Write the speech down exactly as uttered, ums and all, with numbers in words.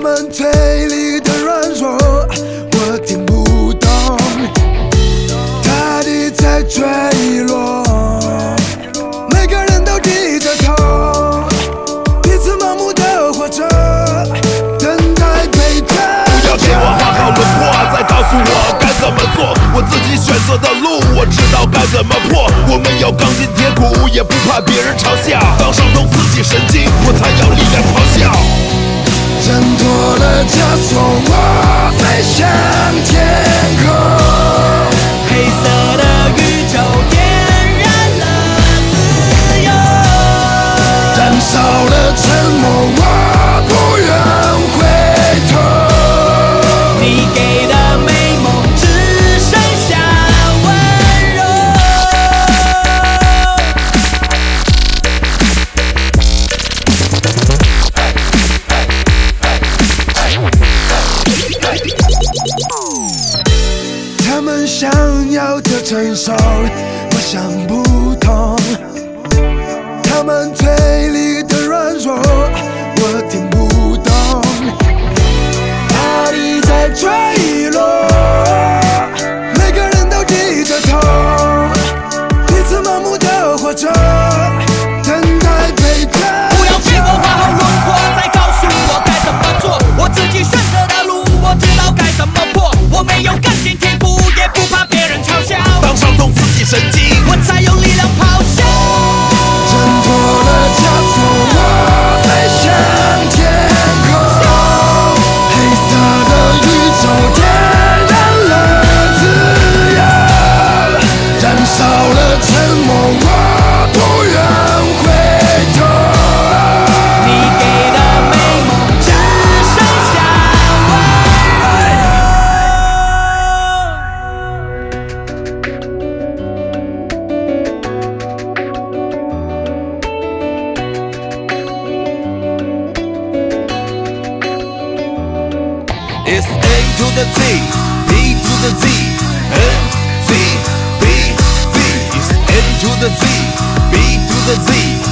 们嘴里的软弱，我听不懂。大地在坠落，每个人都低着头，彼此盲目的活着，等待被救。 不要给我画好轮廓，再告诉我该怎么做。我自己选择的路，我知道该怎么破。我们有钢筋铁骨，也不怕别人嘲笑。当伤痛刺激神经，我才有力量咆哮。 挣脱了枷锁，我飞向天空。 黑色的宇宙点燃了自由， 燃烧了沉默，我不愿回头。 你给的美梦只剩下温柔。 他们想要的成熟，我想不通。他们嘴里的软弱，我听不懂。大地在坠落，每个人都低着头，彼此盲目的活着，等待被救。 不要给我画好轮廓，再告诉我该怎么做。我自己选择的路，我知道该怎么破。我没有钢筋铁骨，也不怕别人嘲笑。 当伤痛刺激神经， 我才有力量咆哮。 挣脱了枷锁，我飞向天空。黑色的宇宙点燃了自由，燃烧了沉默，我不愿回头。 你给的美梦只剩下 It's A to the Z, B to the Z, N, Z, B, Z. It's N to the Z, B to the Z.